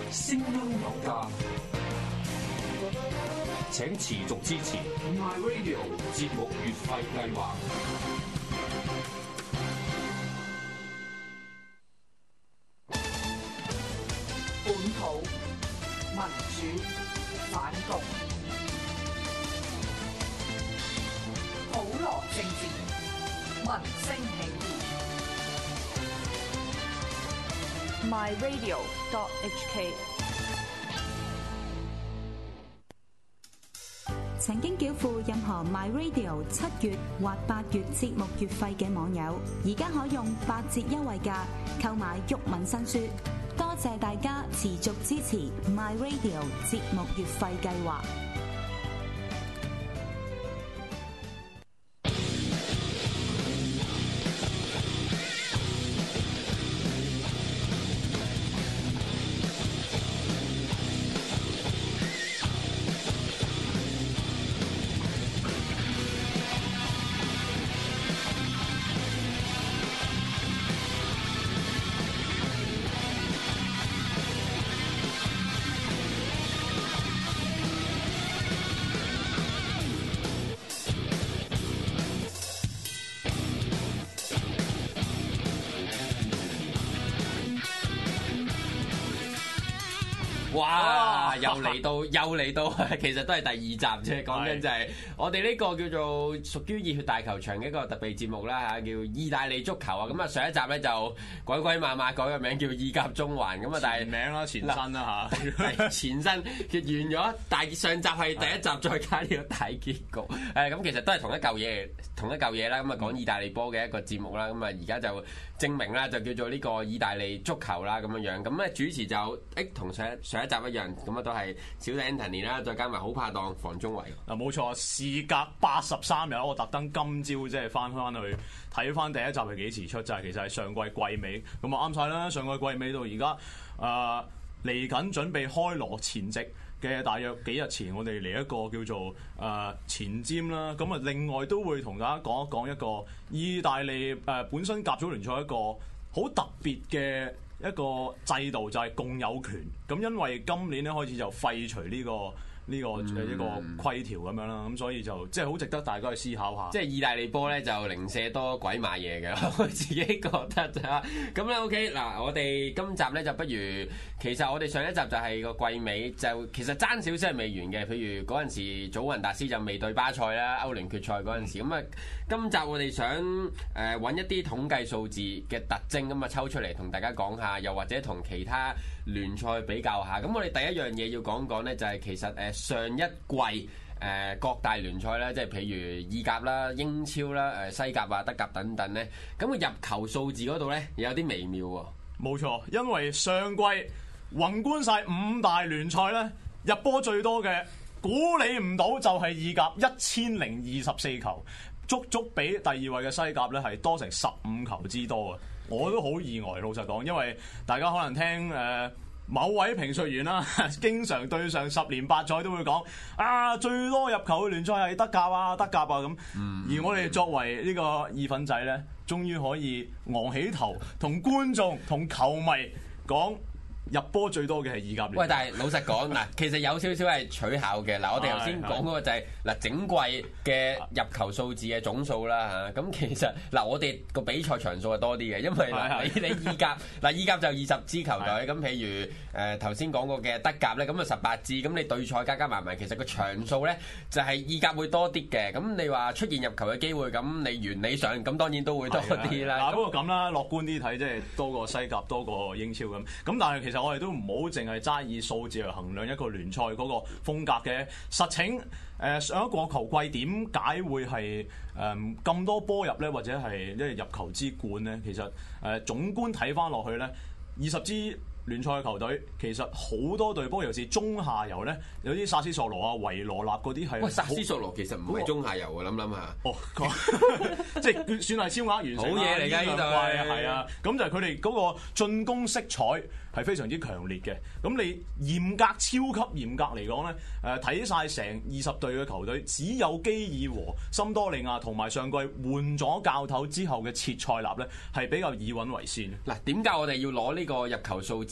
聲音有價，請持續支持 My Radio 節目月費計劃。 本土民主反共，普羅政治，民聲起義。 myradio.hk 曾經繳付任何 MyRadio 7月或8月節目月費嘅網友，而家可用8折優惠價購買毓民新書。多謝大家持續支持 MyRadio 節目月費計劃。 哇！又嚟到，其實都係第二集啫。講緊就係我哋呢個叫做屬於熱血大球場嘅一個特備節目啦嚇，叫意大利足球啊。咁啊上一集咧就鬼鬼馬馬改個名叫意甲中環咁啊，但係名啦前身啦嚇， 係前身完咗，但上集係第一集再加呢個大結局。咁其實都係同一嚿嘢啦。咁啊講意大利波嘅一個節目啦。咁啊而家就證明啦，就叫做呢個意大利足球啦咁樣樣。咁咧主持就同上一集一樣，咁啊都係小弟 Anthony 啦，再加埋好拍檔房中維。 嗱冇錯，事隔83日，我特登今朝即係翻去睇翻第一集係幾時出，就係其實係上季季尾，咁啊啱晒啦。上季季尾到而家嚟緊準備開鑼前夕嘅大約幾日前，我哋嚟一個叫做前瞻啦。咁啊另外都會同大家講一講一個意大利本身甲組聯賽一個好特別嘅一個制度，就係共有權。咁因為今年咧開始就廢除呢個一個規條咁樣啦，咁所以就即係好值得大家去思考下。 即係意大利波咧就零舍多鬼馬嘢嘅，我自己覺得咋。咁咧 OK 嗱，我哋今集咧就不如，其實我哋上一集就係個季尾，就其實爭少少係未完嘅。譬如嗰陣時祖雲達斯就未對巴塞啦，歐聯決賽嗰陣時。咁啊，今集我哋想揾一啲統計數字嘅特徵咁啊抽出嚟同大家講下，又或者同其他聯賽比較下。咁我哋第一樣嘢要講講咧，就係其實上一季各大聯賽咧，即係譬如意甲啦、英超啦、西甲啊、德甲等等咧，咁個入球數字嗰度咧有啲微妙喎。 冇錯，因為上季宏觀晒5大聯賽咧，入波最多嘅估你唔到就係意甲1024球，足比第二位嘅西甲咧係多成15球之多啊！我都好意外，老實講，因為大家可能聽某位評述員啦，經常對上10年8載都會講最多入球嘅聯賽係德甲啊咁。而我哋作為呢個意粉仔咧，終於可以昂起頭同觀眾同球迷講，入波最多嘅係意甲聯賽。 喂，但係老實講嗱，其實有少少係取巧嘅。嗱，我哋頭先講嗰個就係嗱整季嘅入球數字嘅總數啦嚇。咁其實嗱，我哋個比賽場數係多啲嘅，因為嗱你意甲嗱意甲就20支球隊，咁譬如頭先講過嘅德甲咧，咁啊18支，咁你對賽加埋，其實個場數咧就係意甲會多啲嘅。咁你話出現入球嘅機會，咁你原理上咁當然都會多啲啦。 嗱不過咁啦，樂觀啲睇，即係多過西甲，多過英超咁。咁但係其實我哋都唔好淨係齋以數字嚟衡量一個聯賽嗰個風格嘅。實情上一個球季點解會係咁多波入咧，或者係即係入球之冠咧？其實總觀睇翻落去咧，20支聯賽嘅球隊其實好多隊波，尤其是中下游咧，有啲薩斯索羅啊、維羅納嗰啲係。 喂，薩斯索羅其實唔係中下游喎，諗下。 哦，即係算係超額完成。 好嘢嚟㗎呢隊。 係啊，咁就係佢哋嗰個進攻色彩係非常之強烈嘅。咁你嚴格、超級嚴格嚟講咧，睇晒成20隊嘅球隊，只有基爾和、森多利亞同埋上季換咗教頭之後嘅切塞納咧，係比較以穩為先。 嗱，點解我哋要攞呢個入球數字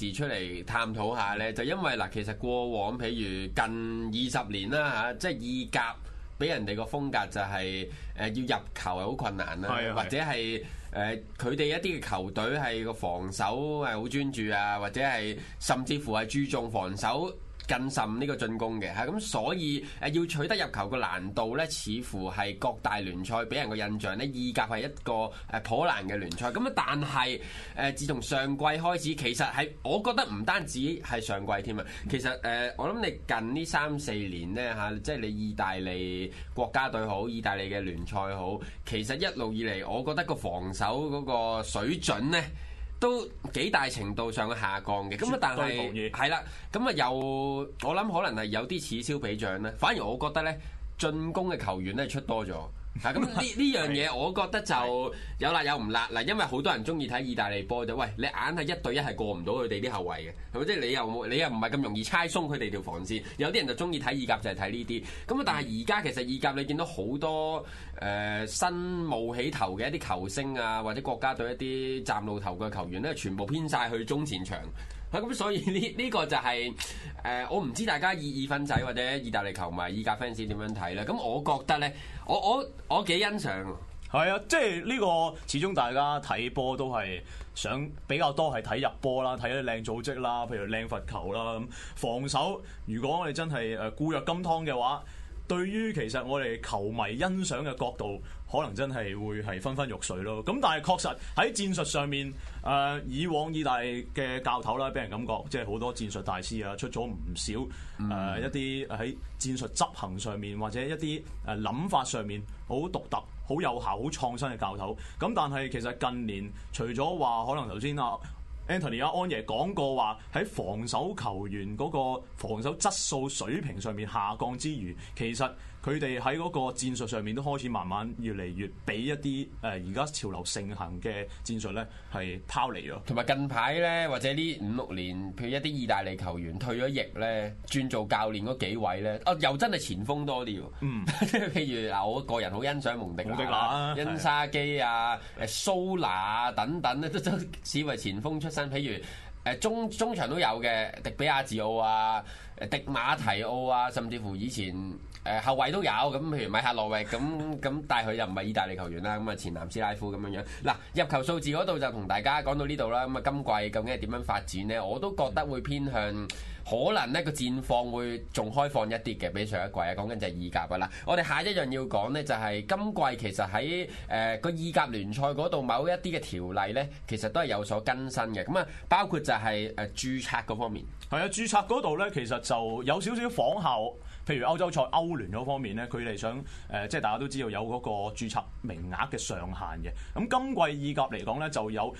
事出嚟探討下咧？就因為嗱，其實過往譬如近20年啦嚇，即係意甲俾人哋個風格就係要入球係好困難啦，或者係佢哋一啲嘅球隊係個防守係好專注啊，或者係甚至乎係注重防守更甚呢個進攻嘅嚇，咁所以要取得入球個難度咧，似乎係各大聯賽俾人個印象咧，意甲係一個頗難嘅聯賽。咁啊，但係自從上季開始，其實係我覺得唔單止係上季添啊，其實我諗你近呢3-4年咧嚇，即係你意大利國家隊好，意大利嘅聯賽好，其實一路以嚟，我覺得個防守嗰個水準咧，都幾大程度上嘅下降嘅，咁啊但係係啦，咁啊又我諗可能係有啲此消彼長咧，反而我覺得咧進攻嘅球員咧出多咗。咁呢樣嘢，我覺得就有辣有唔辣嗱，因為好多人中意睇意大利波就，喂，你硬係1對1係過唔到佢哋啲後衞嘅，係咪？即係你又唔係咁容易猜鬆佢哋條防線。有啲人就中意睇意甲就係睇呢啲。咁啊，但係而家其實意甲你見到好多新冒起頭嘅一啲球星啊，或者國家隊一啲嶄露頭嘅球員咧，全部偏晒去中前場。咁所以呢個就係我唔知大家意粉仔或者意大利球迷、意甲 fans 點樣睇咧？咁我覺得咧，我幾欣賞。 係啊，即係呢個始終大家睇波都係想比較多係睇入波啦，睇啲靚組織啦，譬如靚罰球啦咁。防守如果我哋真係固若金湯嘅話，對於其實我哋球迷欣賞嘅角度，可能真係會係昏昏欲睡咯。咁但係確實喺戰術上面，以往意大利嘅教頭啦，俾人感覺即係好多戰術大師啊，出咗唔少一啲喺戰術執行上面或者一啲諗法上面好獨特、好有效、好創新嘅教頭。咁但係其實近年除咗話可能頭先Anthony 安爺講過話喺防守球員嗰個防守質素水平上面下降之餘，其實佢哋喺嗰個戰術上面都開始慢慢越嚟越俾一啲而家潮流盛行嘅戰術咧係拋離咗。同埋近排咧，或者呢5-6年，譬如一啲意大利球員退咗役咧，轉做教練嗰幾位咧，又真係前鋒多啲喎。譬如嗱，我個人好欣賞蒙迪拿、恩沙基啊、蘇拿等等咧，都視為前鋒出身。譬如中場都有嘅，迪比亞治奧啊、迪馬提奧啊，甚至乎以前後衞都有咁，譬如米克洛域咁，但係佢又唔係意大利球員啦，咁啊前南斯拉夫咁樣樣。嗱，入球數字嗰度就同大家講到呢度啦。咁啊，今季究竟係點樣發展呢？我都覺得會偏向可能呢個戰況會仲開放一啲嘅，比上一季啊。講緊就係意甲噶啦。我哋下一樣要講呢，就係今季其實喺個意甲聯賽嗰度某一啲嘅條例呢，其實都係有所更新嘅。咁啊，包括就係註冊嗰方面。 係啊，註冊嗰度呢，其實就有少少仿效。譬如歐洲賽、歐聯嗰方面咧，佢哋想即係大家都知道有嗰個註冊名額嘅上限嘅。咁今季意甲嚟講咧，就有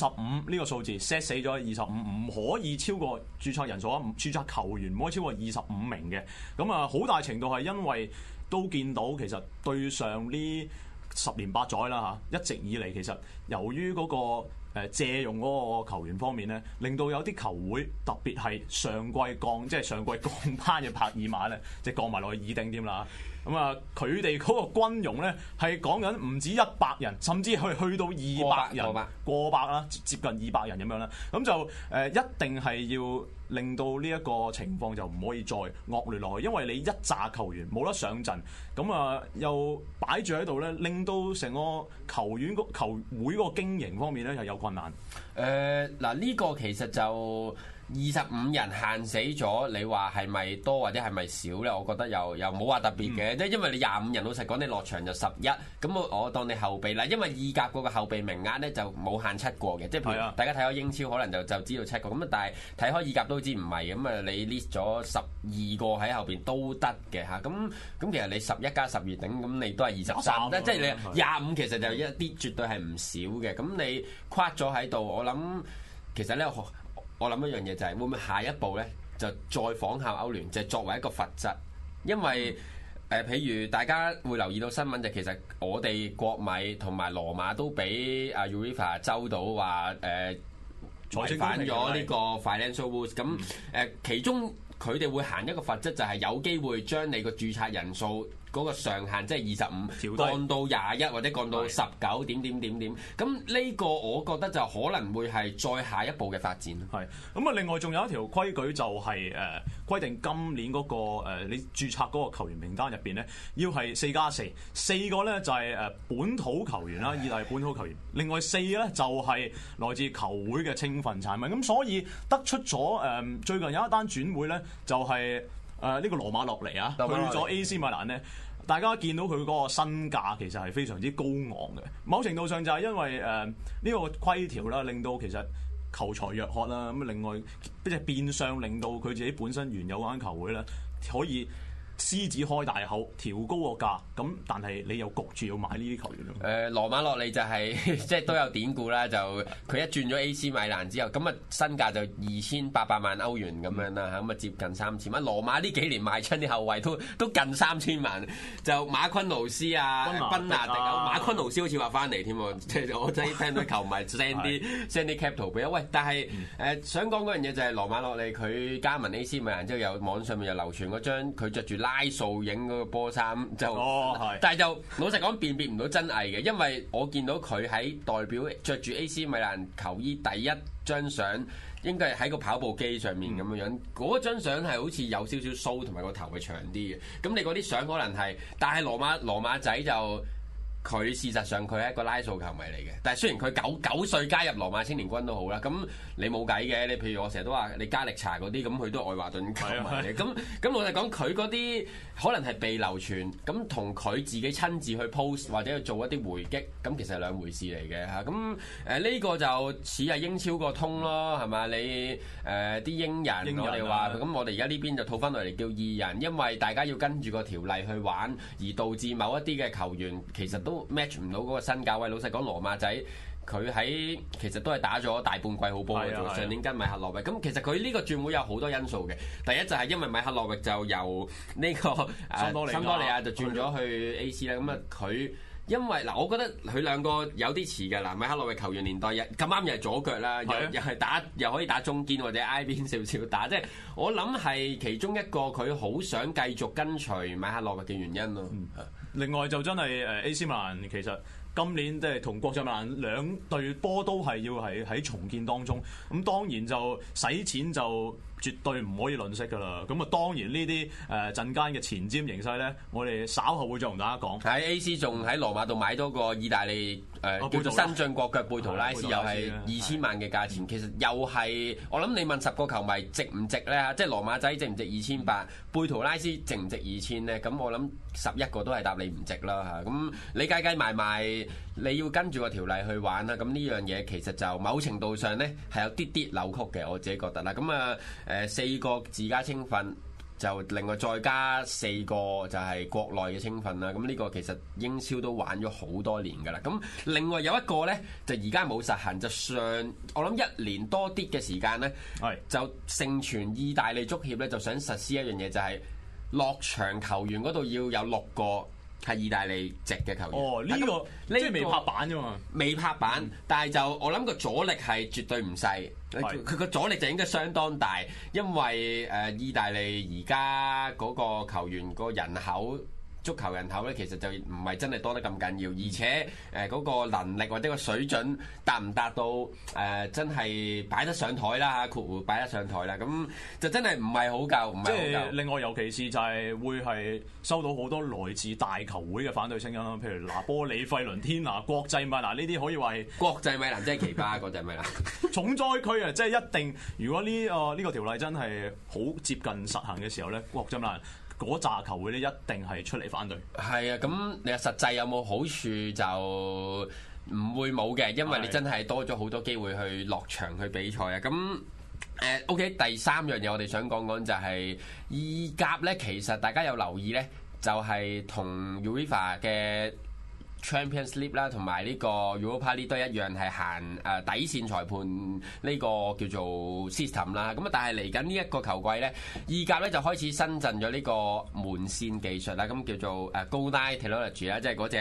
25呢個數字 set 死咗25，唔可以超過註冊人數啊，註冊球員唔可以超過25名嘅。咁啊，好大程度係因為都見到其實對上呢10年8載啦嚇，一直以嚟其實由於嗰個借用嗰個球員方面咧，令到有啲球會特別係上季降班嘅帕爾馬咧，即係降埋落去二丁添啦。咁啊，佢哋嗰個軍容咧係講緊唔止100人，甚至去到200人，過百啦，接近200人咁樣啦。咁就一定係要令到呢一個情況就唔可以再惡劣落去，因為你一紮球員冇得上陣，咁啊又擺住喺度咧，令到成個球會嗰個經營方面咧係有困難。 嗱，呢個其實就25人限死咗，你話係咪多或者係咪少咧？我覺得又冇話特別嘅，即係因為你25人，老實講你落場就11，咁我當你後備啦。因為意甲嗰個後備名額咧就冇限7個嘅，即係譬如大家睇開英超可能就知道7個，咁啊但係睇開意甲都知唔係，咁啊你 list 咗12個喺後邊都得嘅嚇，咁其實你11加12頂，咁你都係23，即係你25其實就一啲絕對係唔少嘅，咁你跨咗喺度，我諗其實咧。我諗一樣嘢就係會唔會下一步咧就再仿效歐聯，就係作為一個罰則，因為譬如大家會留意到新聞就其實我哋國米同埋羅馬都俾UEFA 周到話違反咗呢個 financial rules，咁其中佢哋會行一個罰則就係有機會將你個註冊人數嗰個上限即係25， 調低降到21或者降到19點。咁呢個我覺得就可能會係再下一步嘅發展。 係咁啊！另外仲有一條規矩就係規定今年嗰個你註冊嗰個球員名單入邊咧，要係4+4，4個咧就係本土球員啦，意大利本土球員，另外4咧就係來自球會嘅青訓產品。咁所以得出咗最近有一單轉會咧，就係呢個羅馬諾尼啊，去咗 AC 米蘭咧。大家見到佢嗰個身價其實係非常之高昂嘅，某程度上就係因為呢個規條啦，令到其實求才若渴啦。咁另外即係變相令到佢自己本身原有嗰間球會咧可以獅子開大口，調高個價，咁但係你又焗住要買呢啲球員咯。 羅馬諾利就係、即係都有典故啦，就佢一轉咗 AC 米蘭之後，咁啊身價就2800萬歐元咁樣啦，咁啊接近3000萬。羅馬呢幾年賣出啲後衛都近3000萬，就馬昆奴斯啊、賓拿迪啊，馬昆奴斯好似話翻嚟添喎，即係我真係聽到球迷 send 啲 cap 圖俾我。喂，但係想講嗰樣嘢就係羅馬諾利佢加盟 AC 米蘭之後，有網上面又流傳嗰張佢着住拉素影嗰個波衫就，但係就老實講辨別唔到真偽嘅，因為我見到佢喺代表着住 AC 米蘭球衣第一張相，應該係喺個跑步機上面咁樣，嗰張相係好似有少少鬚同埋個頭係長啲嘅。咁你嗰啲相可能係，但係羅馬仔就。佢事實上佢係一個拉素球迷嚟嘅，但係雖然佢九歲加入羅馬青年軍都好啦，咁你冇計嘅。你譬如我成日都話你加力查嗰啲，咁佢都係愛華頓球迷嚟。咁老實講，佢嗰啲可能係被流傳，咁同佢自己親自去 post 或者去做一啲回擊，咁其實係兩回事嚟嘅嚇。咁呢個就似係英超個通咯，係嘛？你啲英人我哋話，咁我哋而家呢邊就套翻落嚟叫義人，因為大家要跟住個條例去玩，而導致某一啲嘅球員其實都match 唔到嗰個身價位。老實講，羅馬仔佢喺其實都係打咗大半季好波嘅啫。上年跟米克諾域，咁其實佢呢個轉會有好多因素嘅。第一就係因為米克諾域就由呢個森多利亞就轉咗去 AC 啦。咁啊佢因為嗱，我覺得佢兩個有啲似㗎啦。米克諾域球員年代咁啱又係左腳啦，又係打又可以打中堅或者挨邊少少打，即係我諗係其中一個佢好想繼續跟隨米克諾域嘅原因咯。 另外就真係AC 米蘭其實今年即係同國際米蘭兩隊波都係要喺重建當中，咁當然就使錢就絕對唔可以吝嗇㗎啦。咁啊當然呢啲陣間嘅前瞻形勢咧，我哋稍後會再同大家講。 喺 AC 仲喺羅馬度買多個意大利叫做新進國腳貝圖拉斯，又係2000萬嘅價錢。其實又係我諗你問10個球迷值唔值咧？即係羅馬仔值唔值2800？貝圖拉斯值唔值2000咧？咁我諗11個都係答你唔值啦嚇。咁你計埋，你要跟住個條例去玩啦。咁呢樣嘢其實就某程度上咧係有啲扭曲嘅，我自己覺得啦。咁4個自家青訓，就另外再加4個就係國內嘅青訓啦。咁呢個其實英超都玩咗好多年㗎啦。咁另外有一個咧，就而家冇實行，就上我諗1年多啲嘅時間咧，就盛傳意大利足協咧就想實施一樣嘢，就係落場球員嗰度要有6個係意大利籍嘅球員。 哦，呢個即係未拍板啫嘛。 未拍板，但係就我諗個阻力係絕對唔細。佢個阻力就應該相當大，因為意大利而家嗰個球員個人口。足球人口咧，其實就唔係真係多得咁緊要，而且嗰個能力或者個水準達唔達到真係擺得上台啦嚇，括弧擺得上台啦，咁就真係唔係好夠，唔係好夠。即係另外，尤其是就係會係收到好多來自大球會嘅反對聲音啦，譬如拿波里、費倫天拿、國際米蘭呢啲可以話係國際米蘭真係奇葩，國際米蘭重災區啊！即係一定，如果呢個條例真係好接近實行嘅時候咧，國際米蘭嗰紮球會咧一定係出嚟反對。係啊，咁你話實際有冇好處就唔會冇嘅，因為你真係多咗好多機會去落場去比賽啊。咁OK，第3樣嘢我哋想講講就係意甲咧，其實大家有留意咧，就係同 UEFA 嘅Champions League 啦，同埋呢個 Europa League 都一樣係行底線裁判呢個叫做 system 啦。咁啊，但係嚟緊呢一個球季咧，意甲咧就開始新增咗呢個門線技術啦，咁叫做Goal Line Technology 啦，即係嗰隻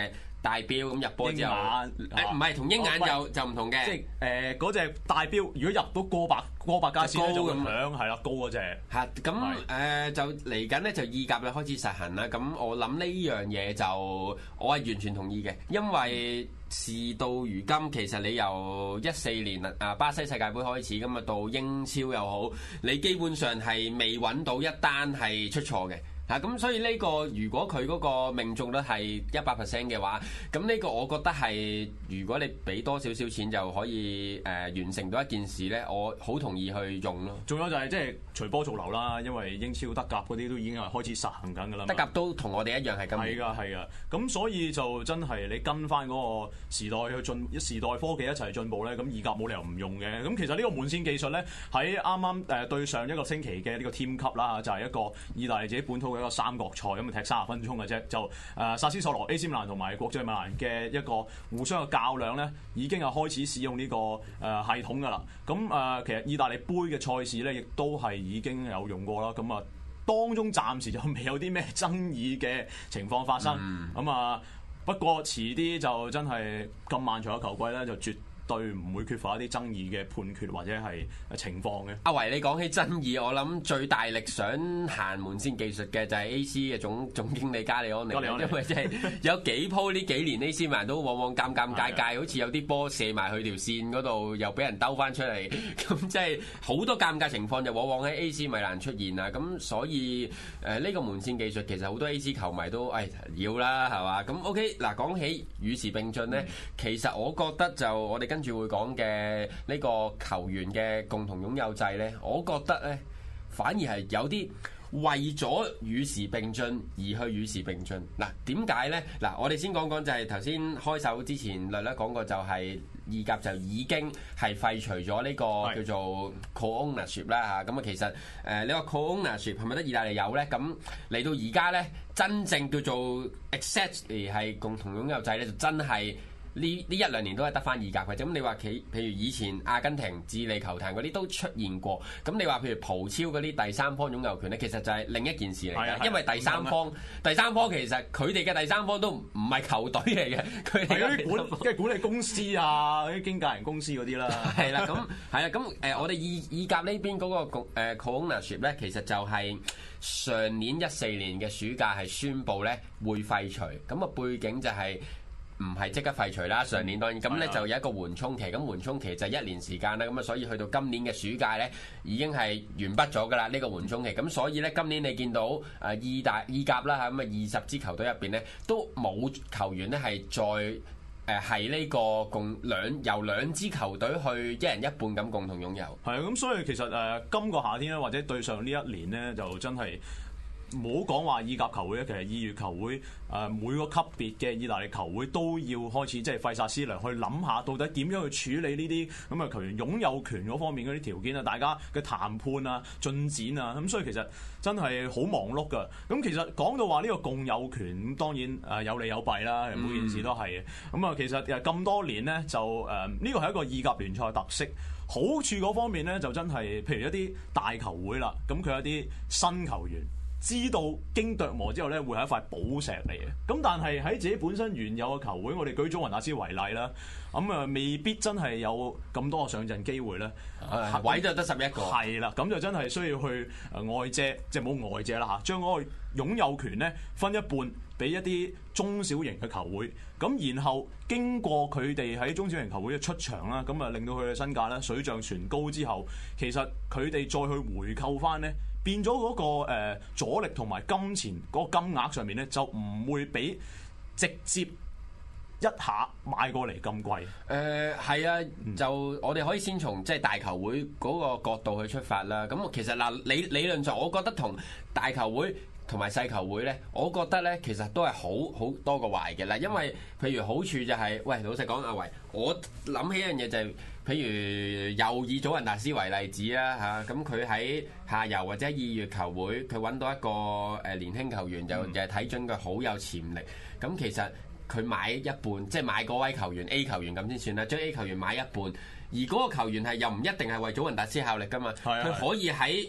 大標咁入波之後， 鷹唔係同鷹眼就唔同嘅， 即係嗰隻大標，如果入到過百加線咧就會響，係啦，高嗰隻。 嚇咁就嚟緊咧就意甲咧開始實行啦。咁我諗呢樣嘢就我係完全同意嘅，因為事到如今，其實你由14年巴西世界盃開始咁啊，到英超又好，你基本上係未揾到一單係出錯嘅。咁所以呢個如果佢嗰個命中率係100% 嘅話，咁呢個我覺得係如果你俾多少少錢就可以完成到一件事咧，我好同意去用咯。 仲有就係即係隨波逐流啦，因為英超、德甲嗰啲都已經係開始實行緊㗎啦。 德甲都同我哋一樣係咁。 係㗎，係㗎。咁所以就真係你跟翻嗰個時代去時代科技一齊進步咧，咁意甲冇理由唔用嘅。咁其實呢個門線技術咧，喺啱啱對上一個星期嘅呢個 Team 級啦，就係一個意大利自己本土嘅一個三國賽，咁啊踢30分鐘嘅啫，就薩斯索羅 AC 米蘭同埋國際米蘭嘅一個互相嘅較量咧，已經係開始使用呢個系統㗎啦。咁其實意大利杯嘅賽事咧，亦都係已經有用過啦。咁啊，當中暫時就未有啲咩爭議嘅情況發生。咁啊，不過遲啲就真係咁漫長嘅球季咧，就絕對唔會缺乏一啲爭議嘅判決或者係情況嘅。 阿維，你講起爭議，我諗最大力想行門線技術嘅就係 AC 嘅總經理加利安尼，因為即係有幾鋪呢幾年 AC 米蘭都往往尷尬，好似有啲波射埋去條線嗰度，又俾人兜翻出嚟，咁即係好多尷尬情況就往往喺 AC 米蘭出現啊！咁所以呢個門線技術其實好多 AC 球迷都要啦，係嘛？咁 OK 嗱，講起與時並進咧，其實我覺得就我哋跟住會講嘅呢個球員嘅共同擁有制呢，我覺得呢反而係有啲為咗與時並進而去與時並進。嗱，點解呢？嗱，我哋先講講就係頭先開首之前略略講過，就係意甲就已經係廢除咗呢個叫做 co-ownership 啦嚇。咁啊，其實你話 co-ownership 係咪得意大利有呢？咁嚟到而家呢，真正叫做 exactly 係共同擁有制呢，就真係。呢一兩年都係得翻意甲嘅，咁你話譬如以前阿根廷、智利球壇嗰啲都出現過，咁你話譬如葡超嗰啲第三方擁有權咧，其實就係另一件事嚟嘅，因為第三方其實佢哋嘅第三方都唔係球隊嚟嘅，佢哋嗰啲管理公司啊、啲經紀人公司嗰啲啦。 係啦，咁我哋意甲呢邊嗰個co-ownership 咧，其實就係上年14年嘅暑假係宣布咧會廢除，咁啊背景就係。唔係即刻廢除啦，上年當然咁咧就有一個緩衝期，咁緩衝期就1年時間啦，咁啊所以去到今年嘅暑假咧已經係完畢咗㗎啦，呢個緩衝期，咁所以咧今年你見到意甲啦嚇，咁啊20支球隊入邊咧都冇球員咧係再係呢個由兩支球隊去一人一半咁共同擁有。 係啊，咁所以其實今個夏天咧或者對上呢一年咧就真係。唔好講話意甲球會咧，其實意乙球會每個級別嘅意大利球會都要開始即係費煞思量去諗下，到底點樣去處理呢啲咁嘅球員擁有權嗰方面嗰啲條件啊，大家嘅談判啊、進展啊，咁所以其實真係好忙碌㗎。咁其實講到話呢個共有權，咁當然有利有弊啦，每件事都係嘅。咁啊，其實咁多年咧，就呢個係一個意甲聯賽特色。好處嗰方面咧，就真係譬如一啲大球會啦，咁佢有啲新球員。知道經琢磨之後咧，會係一塊寶石嚟嘅。咁但係喺自己本身原有嘅球會，我哋舉祖雲達斯為例啦，咁未必真係有咁多個上陣機會咧。 位就得11個。 係啦，咁就真係需要去外借，即係冇外借啦嚇，將嗰個擁有權咧分一半俾一啲中小型嘅球會。咁然後經過佢哋喺中小型球會嘅出場啦，咁啊令到佢嘅身價咧水漲船高之後，其實佢哋再去回購翻咧。變咗嗰個阻力同埋金錢嗰個金額上面咧，就唔會比直接一下買過嚟咁貴。 係啊，就我哋可以先從即係大球會嗰個角度去出發啦。咁其實嗱，理論上，我覺得同大球會同埋細球會咧，我覺得咧其實都係好多個壞嘅啦。因為譬如好處就係，喂，老實講，阿維，我諗起一樣嘢就係。譬如又以祖雲達斯為例子啦嚇，咁佢喺下游或者意乙球會，佢揾到一個年輕球員，就係睇準佢好有潛力。咁其實佢買一半，即係買嗰位球員 A 球員咁先算啦，將 A 球員買一半，而嗰個球員係又唔一定係為祖雲達斯效力噶嘛，佢可以喺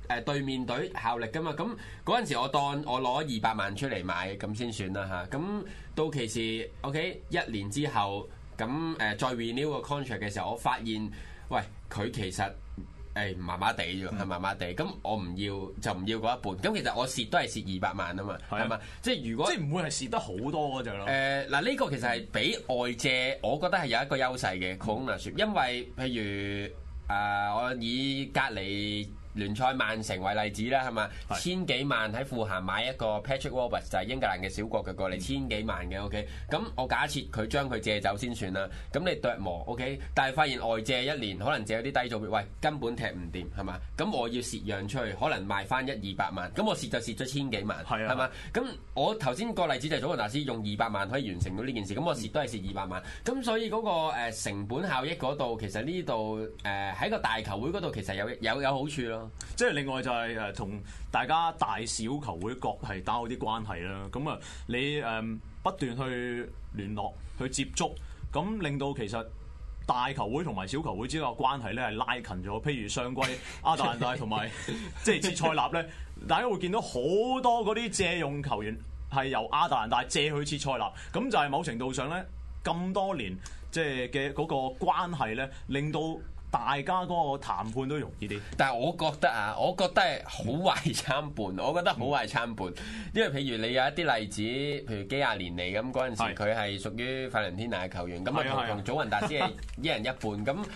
對面隊效力噶嘛，咁嗰陣時我當我攞200萬出嚟買咁先算啦嚇，咁到期時 OK 1年之後咁再 renew 個 contract 嘅時候，我發現喂佢其實麻麻地啫，係麻麻地，咁我唔要就唔要嗰一半，咁其實我蝕都係蝕200萬啊嘛，係嘛？即係如果即係唔會係蝕得好多嗰隻咯。 嗱呢個其實係比外借，我覺得係有一個優勢嘅 ownership，因為譬如我以隔離聯賽曼城為例子啦，係嘛？1000幾萬喺富咸買一個 Patrick Roberts 就係英格蘭嘅小國嘅過嚟，1000幾萬嘅 OK。咁我假設佢將佢借走先算啦。咁你琢磨 OK，但係發現外借1年可能借有啲低組別，喂根本踢唔掂係嘛？咁我要蝕讓出去，可能賣翻200萬，咁我蝕就蝕咗1000幾萬，係嘛？咁我頭先個例子就係祖雲達斯用200萬可以完成到呢件事，咁我蝕都係蝕200萬。咁所以嗰個成本效益嗰度，其實呢度喺個大球會嗰度其實有好處咯。 即係另外就係同大家大小球會各係打好啲關係啦。咁啊，你不斷去聯絡、去接觸，咁令到其實大球會同埋小球會之間嘅關係咧係拉近咗。譬如上季亞特蘭大同埋即係切塞納咧，大家會見到好多嗰啲借用球員係由亞特蘭大借去切塞納，咁就係某程度上咧咁多年即係嘅嗰個關係咧，令到大家嗰個談判都容易啲， 但係我覺得係好壞參半，我覺得好壞參半，因為譬如你有一啲例子，譬如基亞連尼咁嗰陣時，佢係屬於費倫天拿嘅球員，咁啊同祖雲達斯係一人一半，咁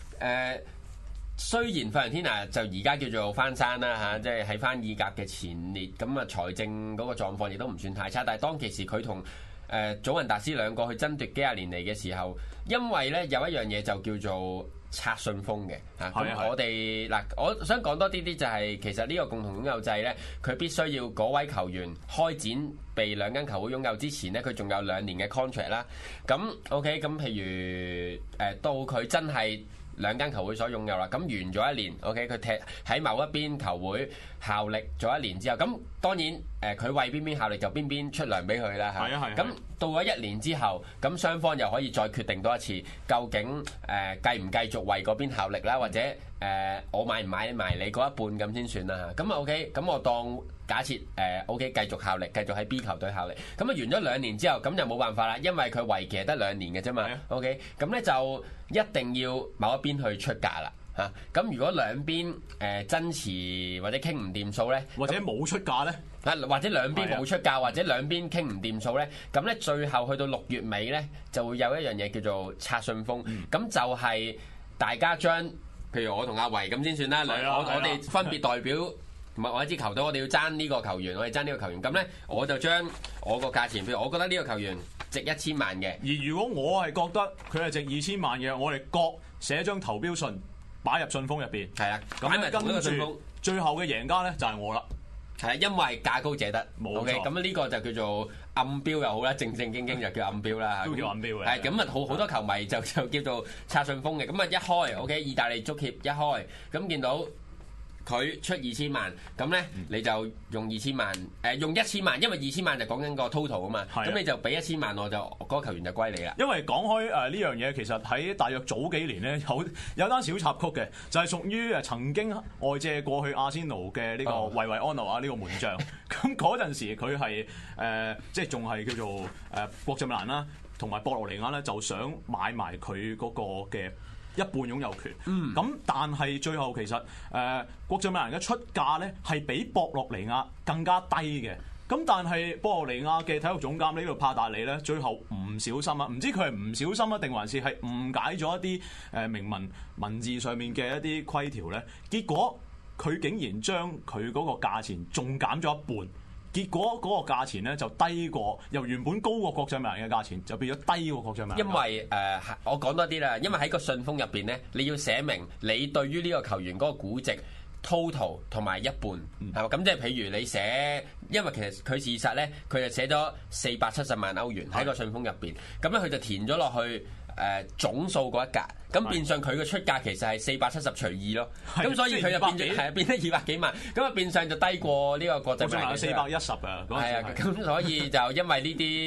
雖然費倫天拿就而家叫做翻山啦嚇，即係喺翻意甲嘅前列，咁啊財政嗰個狀況亦都唔算太差，但係當其時佢同祖雲達斯兩個去爭奪基亞連尼嘅時候，因為咧有一樣嘢就叫做拆信封嘅嚇，咁我哋嗱，我想講多啲就係其實呢個共同擁有制咧，佢必須要嗰位球員開展被兩間球會擁有之前咧，佢仲有2年嘅 contract 啦。咁 OK，咁譬如到佢真係兩間球會所擁有啦，咁完咗1年 ，OK， 佢踢喺某一邊球會效力咗1年之後，咁當然佢為邊邊效力就邊邊出糧俾佢啦嚇。咁到咗1年之後，咁雙方又可以再決定多一次，究竟繼唔繼續為嗰邊效力啦，或者我買唔買埋你嗰一半咁先算啦嚇。咁 OK，咁我當假設OK 繼續效力，繼續喺 B 球隊效力，咁啊完咗2年之後，咁就冇辦法啦，因為佢為期得2年嘅啫嘛。OK，咁咧就一定要某一邊去出價啦。嚇，咁如果兩邊爭持或者傾唔掂數咧， 或者冇出價咧， 或者兩邊冇出價，或者兩邊傾唔掂數咧，咁咧最後去到6月尾咧，就會有一樣嘢叫做拆信封，咁就係大家將，譬如我同阿維咁先算啦，我哋分別代表唔係我一支球隊，我哋要爭呢個球員，我哋爭呢個球員，咁咧我就將我個價錢，譬如我覺得呢個球員值1000萬嘅， 而如果我係覺得佢係值2000萬嘅，我哋各寫張投標信。擺入信封入邊，係啊，咁跟住最後嘅贏家咧就係我啦， 係啊，因為價高者得，冇錯。咁呢個就叫做暗標又好啦，正正經經就叫暗標啦， 都叫暗標嘅。 係咁啊，好多球迷就叫做拆信封嘅，咁啊一開 ，OK， 意大利足協一開，咁見到佢出2000萬，咁咧你就用2000萬，用1000萬，因為2000萬就講緊個 total 啊嘛，咁你就俾1000萬，我就嗰個球員就歸你啦。 因為講開呢樣嘢，其實喺大約早幾年咧有單小插曲嘅，就係屬於曾經外借過去阿仙奴嘅呢個維維安諾啊呢個門將，咁嗰陣時佢係即係仲係叫做國際米蘭啦，同埋博洛尼亞咧就想買埋佢嗰個嘅一半擁有權，咁但係最後其實國際米蘭嘅出價咧係比博洛尼亞更加低嘅，咁但係博洛尼亞嘅體育總監呢個帕達里咧，最後唔小心啊，唔知佢係唔小心啊，定還是係誤解咗一啲明文字上面嘅一啲規條咧，結果佢竟然將佢嗰個價錢仲減咗一半。結果嗰個價錢咧就低過，由原本高過國際米蘭嘅價錢，就變咗低過國際米蘭。因為我講多啲啦，因為喺個信封入邊咧，你要寫明你對於呢個球員嗰個估值 total 同埋一半，係嘛？咁即係譬如你寫，因為其實佢事實咧，佢就寫咗470萬歐元喺個信封入邊，咁咧佢就填咗落去。總數嗰一格，咁變相佢嘅出價其實係470除2咯，咁所以佢就變咗變咗200幾萬，咁啊變相就低過呢個國際米蘭嘅410 啊， 係啊，咁所以就因為呢啲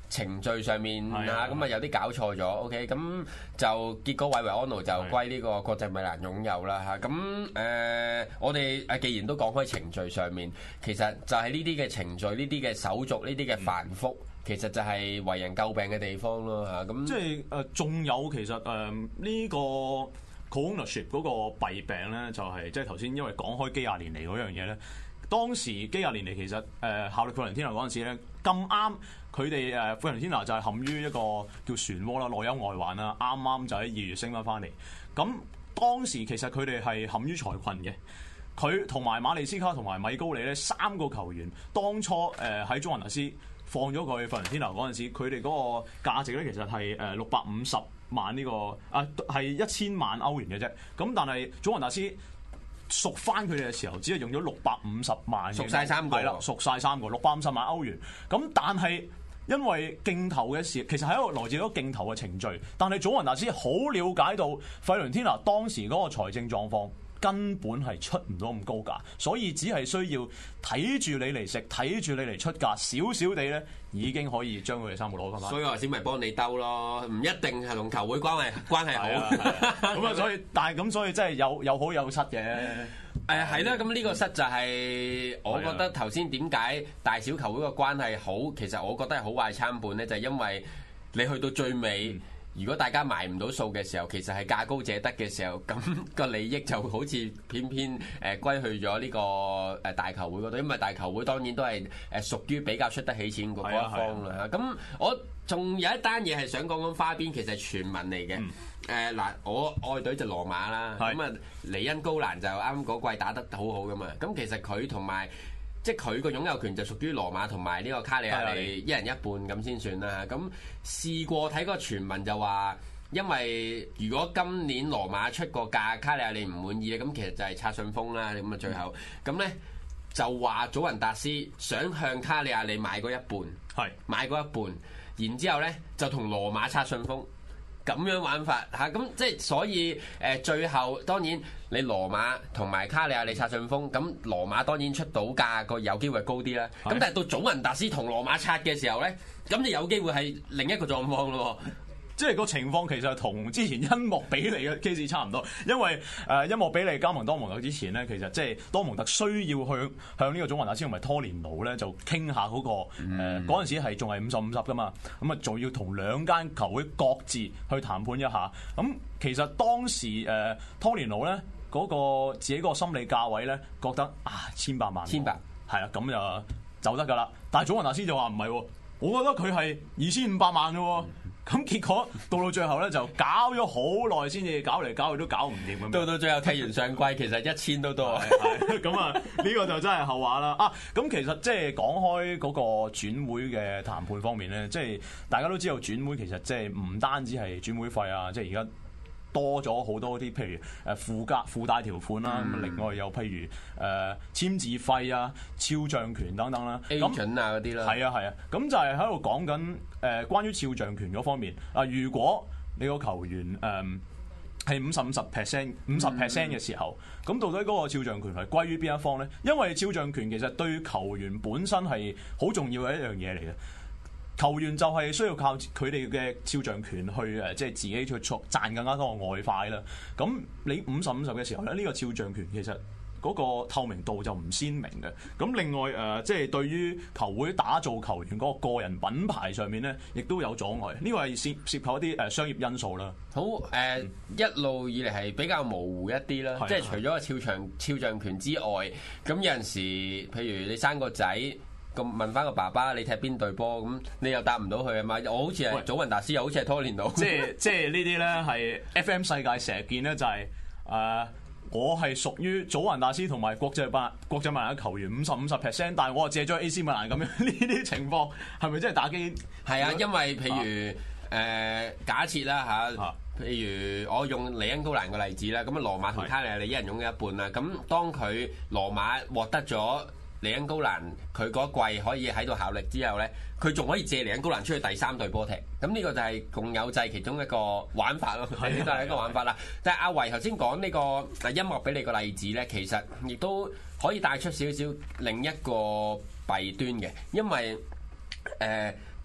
程序上面係啊，咁啊有啲搞錯咗，OK，咁就結果韋維安奴就歸呢個國際米蘭擁有啦嚇。咁我哋既然都講開程序上面，其實就係呢啲嘅程序、呢啲嘅手續、呢啲嘅繁複，其實就係為人詬病嘅地方咯嚇。咁即係仲有其實呢個 co-ownership 嗰個弊病咧，就係即係頭先因為講開基亞連尼嗰樣嘢咧。當時基亞連尼其實效力費倫天拿嗰陣時咧，咁啱佢哋費倫天拿就係陷於一個叫漩渦啦，內憂外患啦，啱啱就喺2月升翻嚟。咁當時其實佢哋係陷於財困嘅。佢同埋馬利斯卡同埋米高利咧3個球員，當初喺祖雲達斯放咗佢去費倫天拿嗰陣時，佢哋嗰個價值咧其實係650萬呢個係1000萬歐元嘅啫。咁但係祖雲達斯贖翻佢哋嘅時候，只係用咗650萬， 贖晒3個， 係啦，贖晒3個650萬歐元。咁但係因為競投嘅時，其實係一個來自一個競投嘅程序。但係祖雲達斯好了解到費倫天拿當時嗰個財政狀況，根本係出唔到咁高價，所以只係需要睇住你嚟食，睇住你嚟出價，少少地咧已經可以將佢哋3個攞翻。 所以我先咪幫你兜咯，唔一定係同球會關係好。 咁啊，所以真係有好有失嘅。 係啦，咁呢個失就係我覺得頭先點解大小球會個關係好，其實我覺得係好壞參半咧，就係因為你去到最尾。如果大家埋唔到數嘅時候，其實係價高者得嘅時候，咁個利益就好似偏偏歸去咗呢個大球會嗰度，因為大球會當然都係屬於比較出得起錢嗰一方啦。咁我仲有一單嘢係想講花邊，其實係傳聞嚟嘅。嗱，我愛隊就羅馬啦，咁啊尼恩高蘭就啱嗰季打得好好噶嘛。咁其實佢同埋即係佢個擁有權就屬於羅馬同埋呢個卡里亞利一人一半咁先算啦。咁試過睇個傳聞就話，因為如果今年羅馬出個價，卡里亞利唔滿意咧，咁其實就係拆信封啦。咁啊最後咁咧就話祖雲達斯想向卡里亞利買嗰一半，買嗰一半，然之後咧就同羅馬拆信封。咁樣玩法嚇，咁即係所以最後當然你羅馬同埋卡里亞利拆信封，咁羅馬當然出到價個有機會高啲啦。咁但係到祖雲達斯同羅馬拆嘅時候咧，咁就有機會係另一個狀況咯。 即係個情況其實同之前恩莫比利嘅 case 差唔多，因為恩莫比利加盟多蒙特之前咧，其實即係多蒙特需要向呢個祖雲達斯同埋拖連奴咧就傾下嗰個嗰陣時係仲係50-50噶嘛，咁啊仲要同2間球會各自去談判一下。咁其實當時拖連奴咧嗰個自己個心理價位咧覺得1,800萬，1,800係啦，咁就走得噶啦。但係祖雲達斯就話唔係喎，我覺得佢係2,500萬嘅喎。咁結果到最後咧就搞咗好耐先至搞嚟搞去都搞唔掂咁。 到最後踢完上季其實1000都多。 咁啊呢個就真係後話啦。咁其實即係講開嗰個轉會嘅談判方面咧，即係大家都知道轉會其實即係唔單止係轉會費啊，即係而家多咗好多啲，譬如附帶條款啦，咁另外又譬如簽字費啊、肖像權等等啦 ，agent 啊嗰啲啦， 係啊，咁就係喺度講緊關於肖像權嗰方面。如果你個球員係50% 嘅時候，咁到底嗰個肖像權係歸於邊一方咧？因為肖像權其實對球員本身係好重要嘅一樣嘢嚟嘅。球員就係需要靠佢哋嘅肖像權去即係自己去賺更加多嘅外快啦。咁你50-50嘅時候咧，呢個肖像權其實嗰個透明度就唔鮮明嘅。咁另外即係對於球會打造球員嗰個個人品牌上面咧，亦都有阻礙。呢個係涉及一啲商業因素啦。 好一路以嚟係比較模糊一啲啦，即係除咗個肖像權之外，咁有陣時譬如你生個仔。咁問翻個爸爸，你踢邊隊波？咁你又答唔到佢啊嘛？我好似係祖雲達斯，又好似係拖連奴。即係呢啲咧係 FM 世界成日見咧，就係我係屬於祖雲達斯同埋國際米蘭嘅球員50%，但係我借咗 AC 米蘭咁樣。呢啲情況係咪真係打機？ 係啊，因為譬如假設啦譬如我用尼恩高蘭個例子啦，咁啊羅馬同卡里亞利一人擁有一半啦。咁當佢羅馬獲得咗尼恩高蘭佢嗰季可以喺度效力之後咧，佢仲可以借尼恩高蘭出去第3隊波踢，咁呢個就係共有制其中一個玩法咯，呢個係一個玩法啦。但係阿維頭先講呢個音樂俾你個例子咧，其實亦都可以帶出少少另一個弊端嘅，因為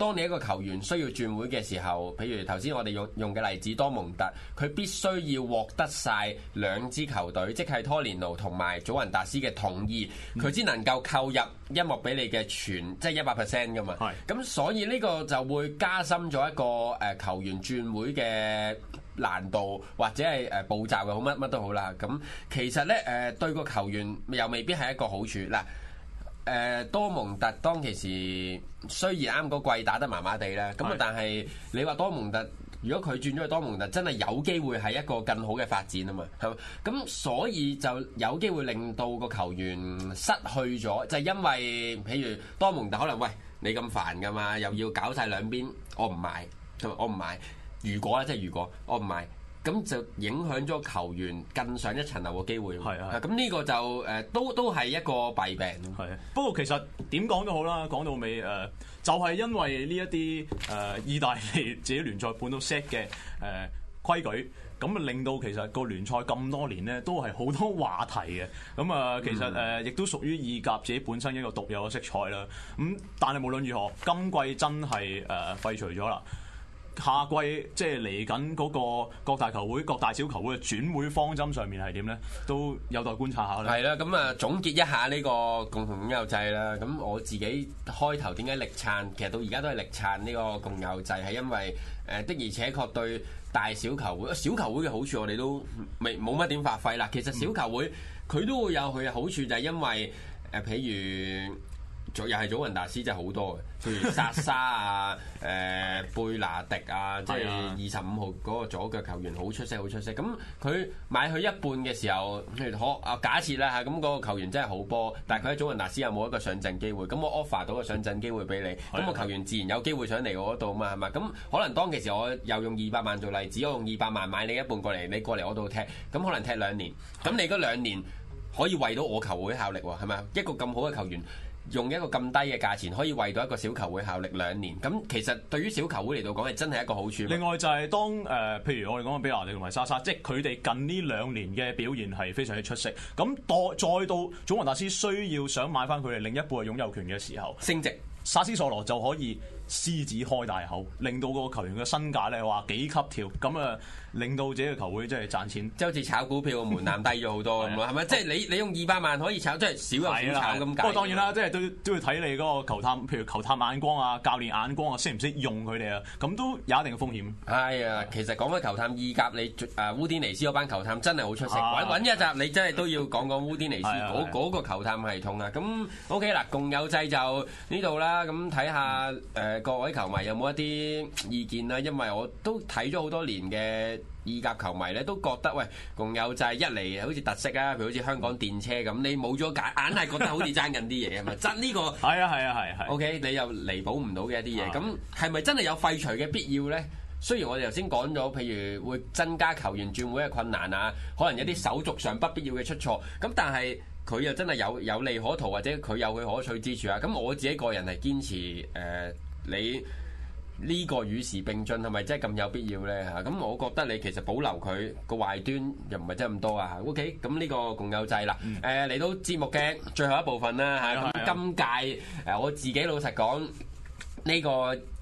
當你一個球員需要轉會嘅時候，譬如頭先我哋用嘅例子多蒙特，佢必須要獲得晒兩支球隊，即係拖連奴同埋祖雲達斯嘅同意，佢先能夠購入音樂比你嘅即係100% 噶嘛。咁所以呢個就會加深咗一個球員轉會嘅難度或者係步驟嘅好乜都好啦。咁其實咧對個球員又未必係一個好處嗱。多蒙特當其時雖然啱嗰季打得麻麻地啦，咁但係你話多蒙特如果佢轉咗去多蒙特，真係有機會係一個更好嘅發展啊嘛，係嘛？咁所以就有機會令到個球員失去咗，就係因為譬如多蒙特可能喂你咁煩噶嘛，又要搞晒兩邊，我唔買，我唔買。如果咧，即係如果我唔買。咁就影響咗球員更上一層樓嘅機會。咁呢個就都係一個弊病。 不過其實點講都好啦，講到尾就係因為呢一啲意大利自己聯賽本土 set 嘅規矩，咁令到其實個聯賽咁多年咧都係好多話題嘅。咁其實亦都屬於意甲自己本身一個獨有嘅色彩啦。咁但係無論如何，今季真係廢除咗啦。下季即係嚟緊嗰個各大球會、各大小球會嘅轉會方針上面係點咧？都有待觀察下啦。 係啦，咁總結一下呢個共同擁有制啦。咁我自己開頭點解力撐？其實到而家都係力撐呢個共有制，係因為的而且確對大小球會、小球會嘅好處我哋都冇乜點發揮啦。其實小球會佢都會有佢嘅好處，就係因為譬如。又係祖雲達斯真係好多嘅，譬如薩沙啊、貝拿迪啊，即係25號嗰個左腳球員好出色，好出色。咁佢買佢一半嘅時候，譬如假設啦嚇，咁嗰個球員真係好波，但係佢喺祖雲達斯有冇一個上陣機會？咁我 offer 到個上陣機會俾你，咁個球員自然有機會上嚟我嗰度嘛，係嘛？咁可能當其時我又用200萬做例子，我用200萬買你一半過嚟，你過嚟我度踢，咁可能踢2年，咁你嗰2年可以為到我球會效力喎，係咪？一個咁好嘅球員。用一個咁低嘅價錢可以為到一個小球會效力2年，咁其實對於小球會嚟到講係真係一個好處。 另外就係當譬如我哋講嘅比拿迪同埋莎莎，即係佢哋近呢2年嘅表現係非常之出色。咁再到祖雲達斯需要想買翻佢哋另一半嘅擁有權嘅時候， 升值， 薩斯索羅就可以獅子開大口，令到個球員嘅身價咧話幾級跳，咁令到自己嘅球會真係賺錢， 即係好似炒股票嘅門檻低咗好多咁咯，係咪？即係你用200萬可以炒，即係少有少炒咁解。 不過當然啦，即係都要睇你嗰個球探，譬如球探眼光啊、教練眼光啊，識唔識用佢哋啊？咁都有一定嘅風險。 係啊，其實講開球探意甲，你烏甸尼斯嗰班球探真係好出色。揾一集你真係都要講烏甸尼斯嗰個球探系統啊。咁 OK 嗱，共有制就呢度啦。咁睇下各位球迷有冇一啲意見啦？因為我都睇咗好多年嘅。意甲球迷咧都覺得喂，共有制一嚟好似特色啊，譬如好似香港電車咁，你冇咗硬係覺得好似爭緊啲嘢啊嘛，真呢個係啊 OK， 你又彌補唔到嘅一啲嘢，咁係咪真係有廢除嘅必要咧？雖然我哋頭先講咗，譬如會增加球員轉會嘅困難啊，可能有啲手續上不必要嘅出錯，咁但係佢又真係有利可圖，或者佢有佢可取之處啊。咁我自己個人係堅持你。呢個與時並進係咪真係咁有必要咧嚇？咁我覺得你其實保留佢個壞端又唔係真係咁多啊。OK，咁呢個共有制啦。嚟到節目嘅最後一部分啦嚇。咁今屆我自己老實講，呢個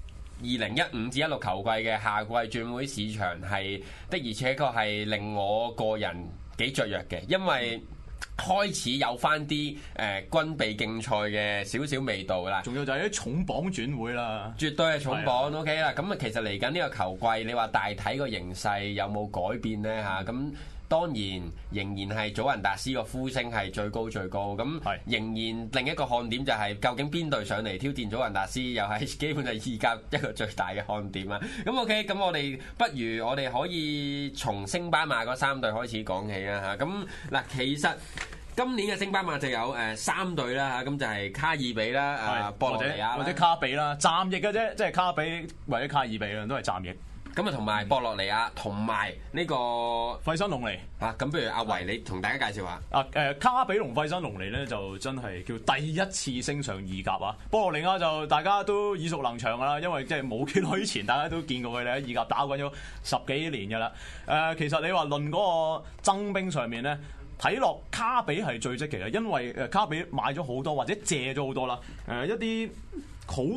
2015至16球季嘅夏季轉會市場係的而且確係令我個人幾雀躍嘅，因為開始有翻啲軍備競賽嘅少少味道啦， 仲有就係啲重磅轉會啦， 絕對係重磅 OK 啦。咁其實嚟緊呢個球季，你話大體個形勢有冇改變咧嚇？咁當然仍然係祖雲達斯個呼聲係最高，咁仍然另一個看點就係究竟邊隊上嚟挑戰祖雲達斯，又係基本係意甲一個最大嘅看點啦。咁 OK，咁我哋不如我哋可以從升班馬嗰3隊開始講起啦嚇。咁嗱，其實今年嘅升班馬就有3隊啦嚇，咁就係卡爾比啦、博洛尼亞或者卡比啦，暫役嘅啫，即係卡比或者卡爾比啦，都係暫役。 咁啊，同埋博洛尼亞同埋呢個費辛龍尼啊，咁不如阿維你同大家介紹下卡比同費辛龍尼咧就真係叫第一次升上意甲啊！博洛尼亞就大家都耳熟能詳噶啦，因為即係冇幾耐以前大家都見過佢哋喺意甲打滾咗10幾年噶啦。其實你話論嗰個增兵上面咧，睇落卡比係最積極嘅，因為卡比買咗好多或者借咗好多啦，一啲好。即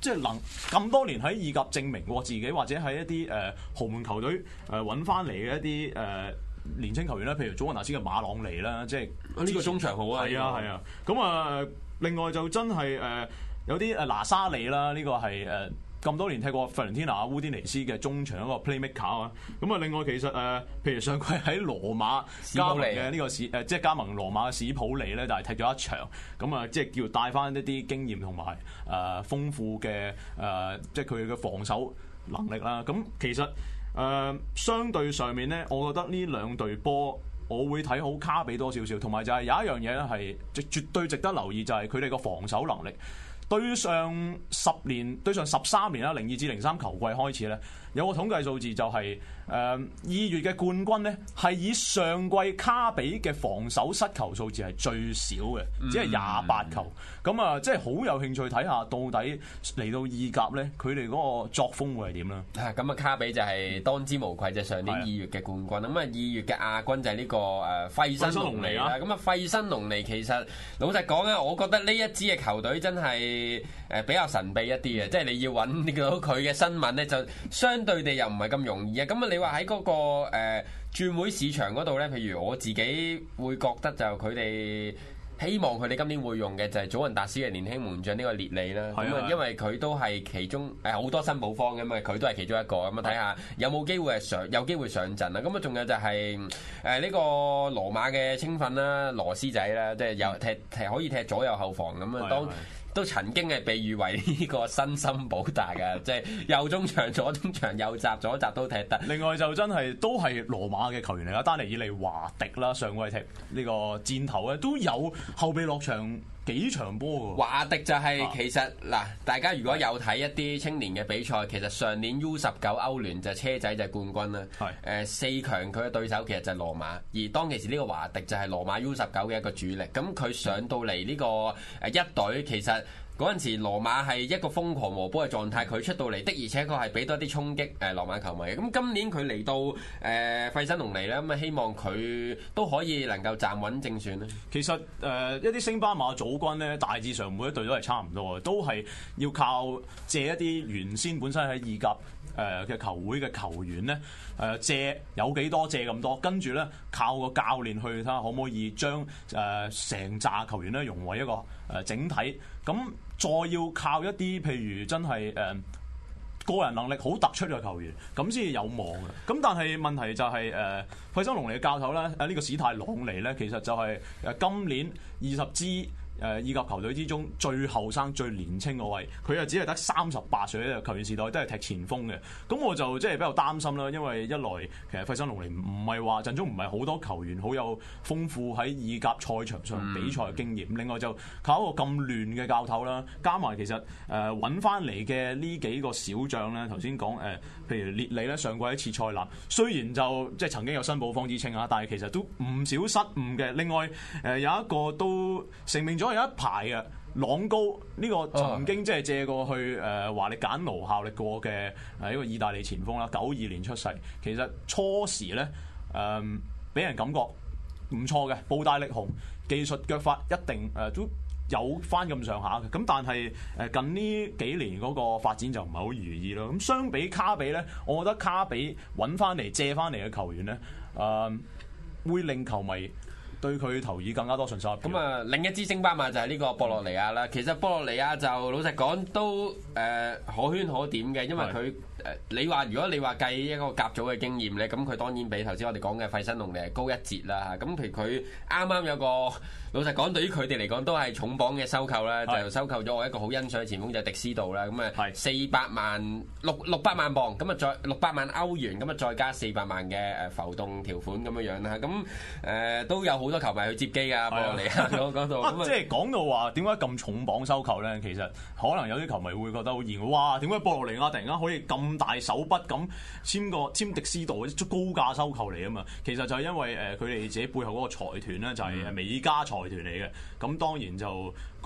即係能咁多年喺意甲證明過自己，或者喺一啲豪門球隊揾翻嚟嘅一啲年青球員啦，譬如祖雲達斯嘅馬朗尼啦，即係呢個中場好啊， 係啊，咁另外就真係有啲拿沙利啦，呢個係咁多年踢過費倫天拿、烏甸尼斯嘅中場一個 playmaker 啊。咁啊，另外其實譬如上季喺羅馬加盟嘅呢個即係加盟羅馬嘅史普利咧，就係踢咗一場，咁啊，即係叫帶翻一啲經驗同埋豐富嘅即係佢嘅防守能力啦。咁其實相對上面咧，我覺得呢兩隊波我會睇好卡比多少少，同埋就係有一樣嘢咧係絕對值得留意，就係佢哋個防守能力。對上13年啦，02至03球季開始咧，有個統計數字就係2月嘅冠軍咧，係以上季卡比嘅防守失球數字係最少嘅，只係28球。咁啊，即係好有興趣睇下到底嚟到意甲咧，佢哋嗰個作風會係點啦？ 咁啊，卡比就係當之無愧，就係上年2月嘅冠軍。咁啊，2月嘅亞軍就係呢個費辛龍尼啦。咁啊，費辛龍尼其實老實講咧，我覺得呢一支嘅球隊真係比較神秘一啲嘅，即係你要揾到佢嘅新聞咧，就相對地又唔係咁容易啊。咁啊，你話喺嗰個轉會市場嗰度咧，譬如我自己會覺得就佢哋希望佢哋今年會用嘅就係祖雲達斯嘅年輕門將呢個列利啦。咁啊，因為佢都係其中好多新補方嘅嘛，佢都係其中一個。咁啊，睇下有冇機會有機會上陣啊。咁啊，仲有就係呢個羅馬嘅青訓啦，羅斯仔啦，即係又踢可以踢左右後防咁啊，都曾經係被譽為呢個新生保達嘅，即係右中場、左中場、右閘、左閘都踢得。 另外就真係都係羅馬嘅球員嚟啦，丹尼爾利華迪啦，上季踢呢個箭頭咧都有後備落場幾場波喎。 華迪就係其實嗱，大家如果有睇一啲青年嘅比賽，其實上年 U19 歐聯就車仔就係冠軍啦。4強佢嘅對手其實就係羅馬，而當其時呢個華迪就係羅馬 U19 嘅一個主力。咁佢上到嚟呢個一隊，其實嗰陣時羅馬係一個瘋狂和波嘅狀態，佢出到嚟的而且確係俾多啲衝擊羅馬球迷嘅。咁今年佢嚟到費辛龍尼咧，咁啊希望佢都可以能夠站穩正選咧。 其實一啲升班馬組軍咧，大致上每一隊都係差唔多嘅，都係要靠借一啲原先本身喺意甲嘅球會嘅球員咧，借有幾多借咁多，跟住咧靠個教練去睇下可唔可以將成紮球員咧融為一個整體，咁再要靠一啲譬如真係個人能力好突出嘅球員，咁先至有望嘅。咁但係問題就係費辛龍尼嘅教頭咧，呢個史泰朗尼咧，其實就係今年20支意甲球隊之中最後生最年青嗰位，佢又只係得38歲咧，球員時代都係踢前鋒嘅。咁我就即係比較擔心啦，因為一來其實費辛龍尼唔係話陣中唔係好多球員好有豐富喺意甲賽場上比賽嘅經驗，另外就靠一個咁亂嘅教頭啦，加埋其實揾翻嚟嘅呢幾個小將咧，頭先講譬如列利咧，上季一次塞納，雖然就即係曾經有新補方之稱啊，但係其實都唔少失誤嘅。另外有一個都成名咗有一排嘅朗高，呢個曾經即係借過去華力簡奴效力過嘅一個意大利前鋒啦，92年出世，其實初時咧俾人感覺唔錯嘅，步大力雄，技術腳法一定都有翻咁上下嘅。咁但係近呢幾年嗰個發展就唔係好如意咯。咁相比卡比咧，我覺得卡比揾翻嚟借翻嚟嘅球員咧，會令球迷對佢投以更加多信心。 咁啊，另一支升班馬就係呢個博洛尼亞啦。其實博洛尼亞就老實講都可圈可點嘅，因為佢如果你話計一個甲組嘅經驗咧，咁佢當然比頭先我哋講嘅費辛龍尼係高一截啦。咁譬如佢啱啱有個老實講，對於佢哋嚟講都係重磅嘅收購啦，就收購咗我一個好欣賞嘅前鋒就係迪斯道啦。咁啊600萬磅，咁啊再600萬歐元，咁啊再加400萬嘅浮動條款咁樣樣啦。咁都有好多球迷去接機啊，博洛尼亞嗰度。 即係講到話點解咁重磅收購咧？其實可能有啲球迷會覺得好厭，哇！點解博洛尼亞突然間可以咁大手筆咁簽迪斯道高價收購嚟啊嘛？其實就係因為佢哋自己背後嗰個財團咧，就係美加財團嚟嘅。咁當然就嗰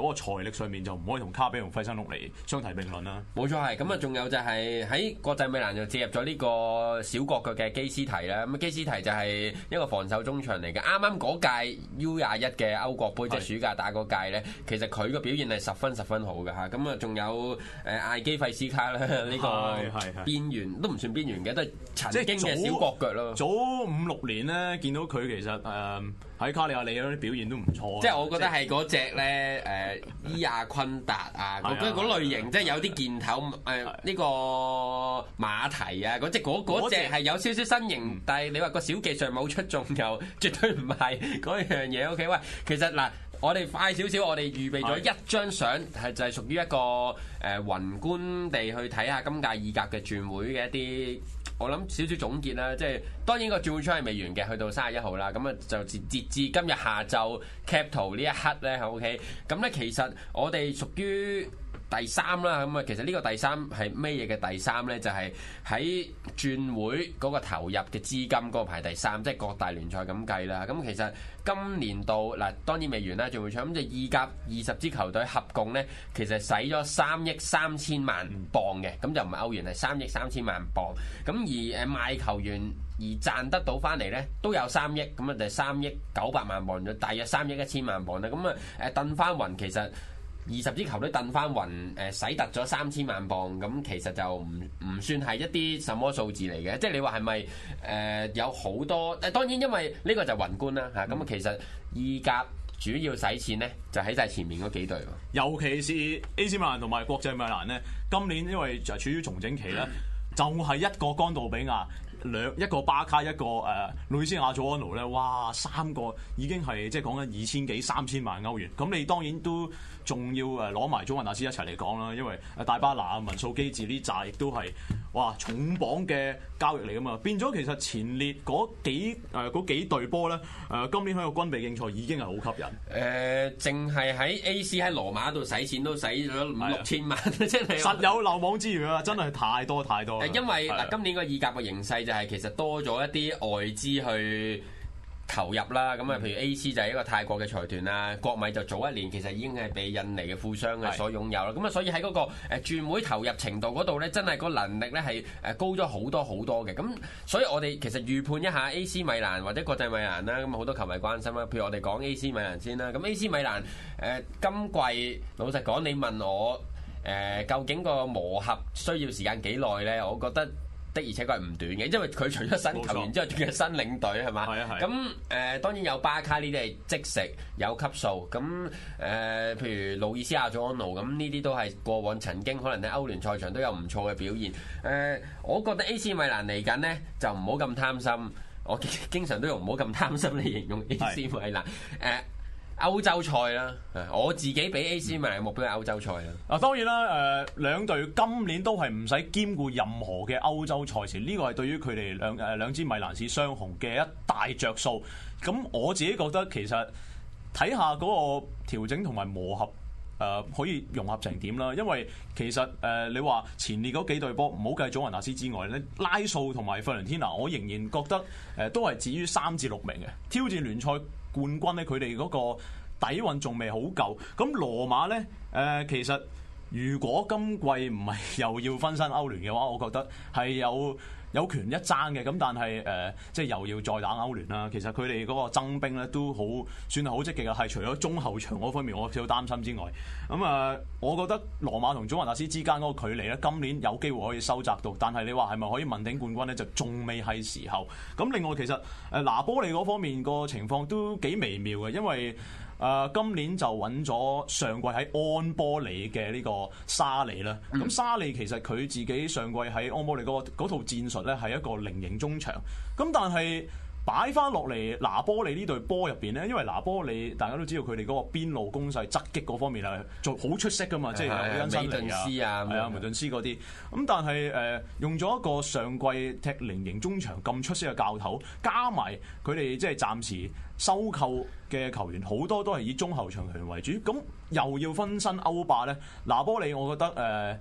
嗰個財力上面就唔可以同卡比同費申祿嚟相提並論啦。 冇錯係咁啊，仲有就係喺國際米蘭就借入咗呢個小國腳嘅基斯提啦。咁基斯提就係一個防守中場嚟嘅。啱啱嗰屆 U21嘅歐國杯，即係暑假打嗰屆咧，其實佢個表現係十分好嘅嚇。咁啊，仲有艾基費斯卡啦，呢個邊緣都唔算邊緣嘅，都係曾經嘅小國腳咯。 早5-6年咧，見到佢其實喺卡利亞里嗰啲表現都唔錯。 即係我覺得係嗰隻咧伊亞昆達啊，嗰類型，即係有啲件頭呢個馬蹄啊，嗰隻係有少少身形，但係你話個小技上冇出眾又絕對唔係嗰樣嘢。OK， 喂，其實嗱，我哋快少少，我哋預備咗一張相，係就係屬於一個宏觀地去睇下今屆意甲嘅轉會嘅一啲。我諗少少總結啦，即係當然個轉會窗係未完嘅，去到31號啦，咁啊就截至今日下晝 cap 圖呢一刻咧，OK，咁咧其實我哋屬於第3啦，咁啊其實呢個第3係咩嘢嘅第3咧？就係喺轉會嗰個投入嘅資金嗰個排第3，即係各大聯賽咁計啦。咁其實今年度嗱當然未完啦，轉會窗咁就意甲20支球隊合共咧，其實使咗3億3千萬鎊嘅，咁就唔係歐元，係3億3千萬鎊。咁而賣球員而賺得到翻嚟咧，都有3億，咁啊就係3億900萬鎊咗，大約3億1千萬鎊啦。咁啊燉翻雲其實。20支球隊燉翻雲，使突咗3000萬鎊，咁其實就唔算係一啲什麼數字嚟嘅，即係你話係咪有好多？當然因為呢個就宏觀啦嚇，咁其實意甲主要使錢咧就喺晒前面嗰幾隊喎， 尤其是 AC 米蘭同埋國際米蘭咧，今年因為就處於重整期咧，就係一個干道比亞。一個巴卡，一個路易斯亞祖安奴咧，哇，3個已經係即係講緊2000幾3000萬歐元。咁你當然都仲要攞埋祖雲達斯一齊嚟講啦，因為大巴拿、文素基治呢紮亦都係哇重磅嘅交易嚟噶嘛。變咗其實前列嗰幾隊波咧，今年喺個軍備競賽已經係好吸引。 淨係喺 AC 喺羅馬度使錢都使咗5-6千萬，真係實有漏網之魚啊！真係太多。 因為嗱，今年個意甲嘅形勢就係其實多咗一啲外資去投入啦，咁啊，譬如 AC 就係一個泰國嘅財團啦，國米就早一年其實已經係被印尼嘅富商嘅所擁有啦，咁啊，所以喺嗰個轉會投入程度嗰度咧，真係個能力咧係高咗好多嘅，咁所以我哋其實預判一下 AC 米蘭或者國際米蘭啦，咁好多球迷關心啦，譬如我哋講 AC 米蘭先啦，咁 AC 米蘭今季老實講，你問我究竟個磨合需要時間幾耐咧？我覺得的而且確係唔短嘅，因為佢除咗新球員之外，仲有新領隊係嘛？咁當然有巴卡呢啲係即食有級數，咁譬如路易斯亞祖安奴咁呢啲都係過往曾經可能喺歐聯賽場都有唔錯嘅表現。我覺得 AC 米蘭嚟緊呢就唔好咁貪心，我經常都用唔好咁貪心嚟形容 AC 米蘭。歐洲賽啦，我自己俾 AC 米蘭嘅目標係歐洲賽啦。 啊，當然啦，兩隊今年都係唔使兼顧任何嘅歐洲賽事，呢個係對於佢哋兩支米蘭市雙雄嘅一大着數。咁我自己覺得其實睇下嗰個調整同埋磨合。可以融合成點啦？因為其實你話前列嗰幾隊波唔好計祖雲達斯之外咧，拉素同埋費倫天拿，我仍然覺得都係止於3至6名嘅挑戰聯賽冠軍咧。佢哋嗰個底蘊仲未好夠。咁羅馬咧其實如果今季唔係又要分身歐聯嘅話，我覺得係有權一爭嘅。咁但係即係又要再打歐聯啦。其實佢哋嗰個增兵咧都好算係好積極嘅，係除咗中後場嗰方面我少擔心之外，咁我覺得羅馬同祖雲達斯之間嗰個距離咧，今年有機會可以收窄到，但係你話係咪可以問鼎冠軍咧，就仲未係時候。咁另外其實拿波利嗰方面個情況都幾微妙嘅，因為今年就揾咗上季喺安波里嘅呢個沙利啦。咁沙利其實佢自己上季喺安波里嗰套戰術咧係一個菱形中場。咁但係擺翻落嚟拿波利呢隊波入邊咧，因為拿波利大家都知道佢哋嗰個邊路攻勢側擊嗰方面係做好出色噶嘛，即係有恩辛尼啊，係啊梅頓斯嗰啲。咁但係用咗一個上季踢菱形中場咁出色嘅教頭，加埋佢哋即係暫時收購嘅球員好多都係以中後場球員為主，咁又要分身歐霸咧。拿波利我覺得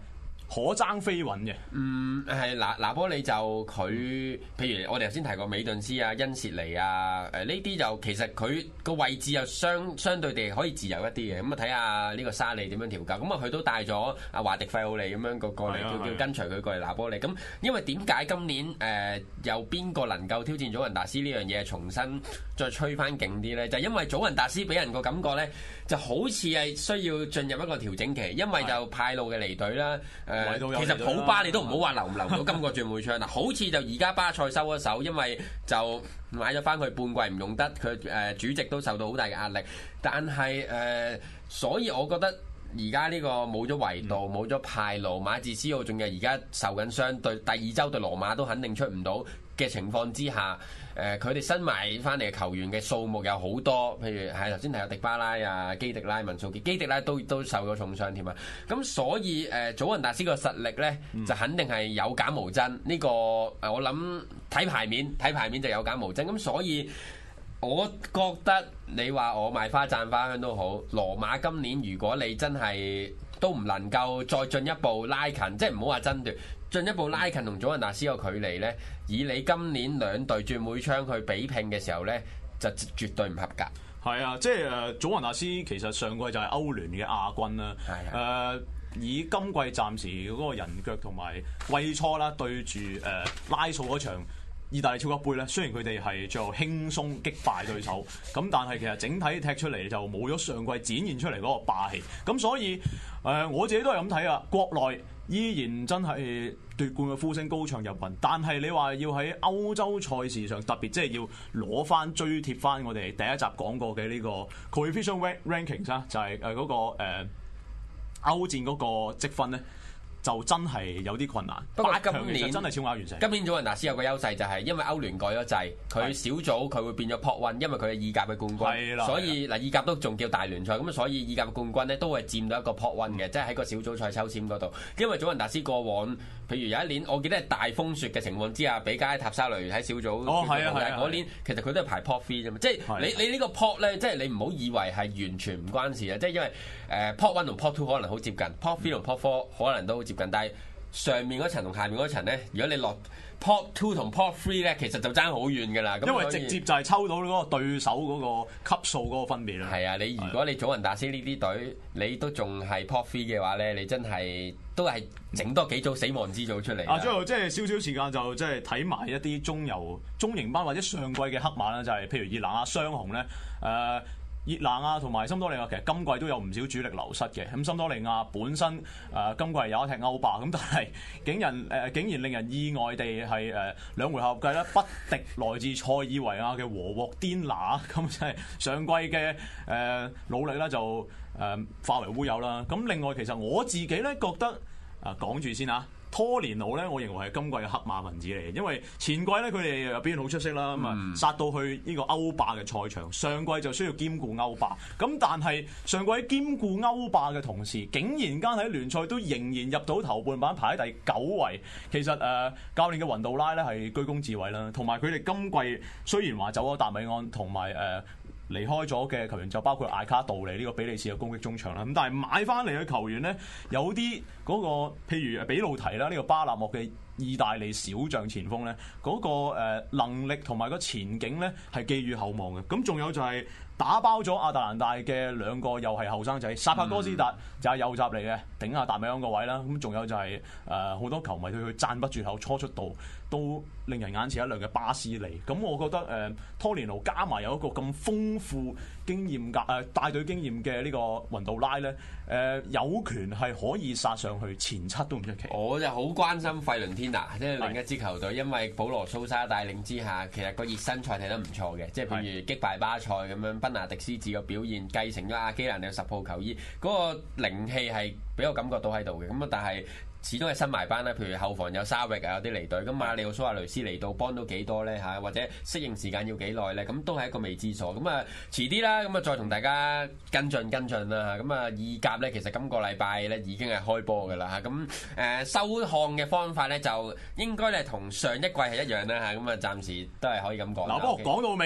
可爭非穩嘅。 係拿波里就佢，譬如我哋頭先提過美頓斯啊、恩切尼啊，呢啲就其實佢個位置又相對地可以自由一啲嘅。咁啊睇下呢個沙利點樣調教。咁啊佢都帶咗阿華迪費奧利咁樣過嚟，叫跟隨佢過嚟拿波里。咁因為點解今年有邊個能夠挑戰祖雲達斯呢樣嘢，重新再吹翻勁啲咧？就因為祖雲達斯俾人個感覺咧，就好似係需要進入一個調整期，因為就派路嘅離隊啦。其實普巴你都唔好話留唔留到今個轉會窗嗱，好似就而家巴塞收咗手，因為就買咗翻佢半季唔用得，佢主席都受到好大嘅壓力。但係所以我覺得而家呢個冇咗維度，冇咗派路，馬治斯奧仲有而家受緊傷，對第二周對羅馬都肯定出唔到嘅情況之下，佢哋新買翻嚟嘅球員嘅數目有好多，譬如係頭先提到迪巴拉啊、基迪拉、文素傑、基迪拉都受咗重傷添啊。咁所以祖雲達斯個實力咧就肯定係有減無增。呢個我諗睇牌面就有減無增。咁所以我覺得你話我賣花讚花香都好，羅馬今年如果你真係都唔能夠再進一步拉近，即係唔好話爭奪。進一步拉近同祖雲達斯個距離呢，以你今年兩隊轉會窗去比拼嘅時候呢，就絕對唔合格。 係啊，即係祖雲達斯其實上季就係歐聯嘅亞軍啦。以今季暫時嗰個人腳同埋季初啦，對住拉素嗰場意大利超級杯咧，雖然佢哋係最後輕鬆擊敗對手，咁但係其實整體踢出嚟就冇咗上季展現出嚟嗰個霸氣。咁所以我自己都係咁睇啊，國內依然真係奪冠嘅呼聲高唱入雲，但係你話要喺歐洲賽事上特別即係要攞翻追貼翻我哋第一集講過嘅呢個 coefficient rankings 啦，就係嗰個歐戰嗰個積分咧，就真係有啲困難。 不過今年真係超額完成。 今年祖雲達斯有個優勢就係因為歐聯改咗制，佢小組佢會變咗pot one，因為佢係意甲嘅冠軍，所以嗱意甲都仲叫大聯賽，咁所以意甲嘅冠軍咧都係佔到一個pot one嘅，即係喺個小組賽抽籤嗰度。因為祖雲達斯過往，譬如有一年我記得係大風雪嘅情況之下，比加塔沙雷喺小組嗰年，其實佢都係排 pot three 啫嘛。即係你呢個 pot 咧，即係你唔好以為係完全唔關事啊！即係因為pot one 同 pot two 可能好接近，pot three 同 pot four 可能都好接近，但係上面嗰層同下面嗰層咧，如果你落 pot two 同 pot three 咧，其實就爭好遠㗎啦。 因為直接就係抽到嗰個對手嗰個級數嗰個分別啦。係啊， 你如果你祖雲達斯呢啲隊，你都仲係 pot three 嘅話咧，你真係都係整多幾組死亡之組出嚟。 最後即係少少時間就即係睇埋一啲中型班或者上季嘅黑馬啦，就係譬如熱那亞雙雄咧，熱那亞同埋森多利亞其實今季都有唔少主力流失嘅，咁森多利亞本身今季有一踢歐霸，咁但係竟然令人意外地係兩回合計咧不敵來自塞爾維亞嘅和沃甸拿，咁即係上季嘅努力咧就化為烏有啦。咁另外其實我自己咧覺得講住先啊。拖連奴咧，我認為係今季嘅黑馬分子嚟嘅，因為前季咧佢哋又表現好出色啦，咁啊殺到去呢個歐霸嘅賽場，上季就需要兼顧歐霸，咁但係上季兼顧歐霸嘅同時，竟然間喺聯賽都仍然入到頭半版，排喺第9位。其實教練嘅雲杜拉咧係居功至偉啦，同埋佢哋今季雖然話走咗達米安同埋離開咗嘅球員就包括艾卡杜尼呢個比利時嘅攻擊中場啦，咁但係買翻嚟嘅球員呢，有啲嗰個譬如比路提啦，呢個巴勒莫嘅意大利小將前鋒呢，嗰個能力同埋個前景呢係寄予厚望嘅。咁仲有就係打包咗亞特蘭大嘅兩個又係後生仔，薩帕哥斯達就係右閘嚟嘅，頂下達米安個位啦。咁仲有就係好多球迷對佢讚不絕口，初出道都令人眼前一亮嘅巴斯利。咁我覺得拖連奴加埋有一個咁豐富經驗帶隊經驗嘅呢個雲杜拉咧，有權係可以殺上去前7都唔出奇。 我就好關心費倫天拿，即係另一支球隊，因為保羅蘇沙帶領之下，其實個熱身賽睇得唔錯嘅，即係譬如擊敗巴塞咁樣，賓拿迪斯治嘅表現繼承咗阿基蘭嘅10號球衣，嗰個靈氣係俾我感覺到喺度嘅。咁啊，但係始終係新埋班啦，譬如後防有沙域啊，有啲離隊，咁馬里奧蘇亞雷斯嚟到幫到幾多咧嚇，或者適應時間要幾耐咧，咁都係一個未知數。咁啊，遲啲啦，咁啊再同大家跟進啦嚇。咁啊，意甲咧其實今個禮拜咧已經係開波㗎啦嚇。咁收看嘅方法咧就應該咧同上一季係一樣啦嚇。咁啊，暫時都係可以咁講。 嗱，不過講到尾，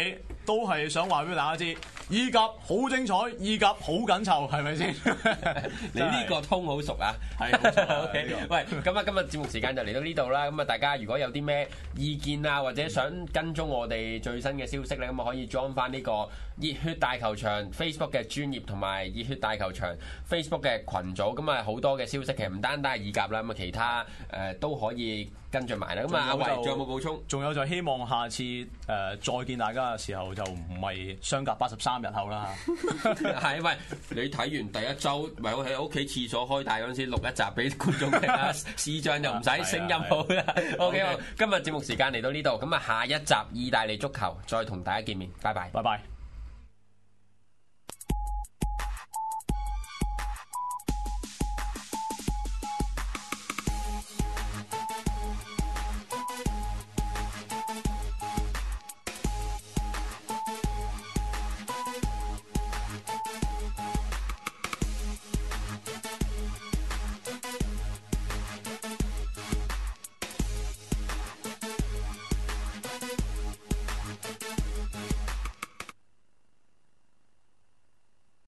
都係想話俾大家知，意甲好精彩，意甲好緊湊，係咪先？ 你呢個通好熟啊！ 係冇錯。 OK，喂，咁啊，今日節目時間就嚟到呢度啦。咁啊，大家如果有啲咩意見啊，或者想跟蹤我哋最新嘅消息咧，咁啊可以 join 翻呢個熱血大球場 Facebook 嘅專頁同埋熱血大球場 Facebook 嘅群組。咁啊好多嘅消息，其實唔單單係意甲啦，咁啊其他都可以跟進埋啦。咁啊，阿維仲有冇補充？ 仲有就希望下次再見大家嘅時候，就唔係相隔83日後啦。 係，喂，你睇完第一週，咪我喺屋企廁所開大嗰陣時錄一集俾觀眾聽啊，視像又唔使，聲音好啦。OK，今日節目時間嚟到呢度，咁啊下一集意大利足球再同大家見面，拜拜， 拜拜。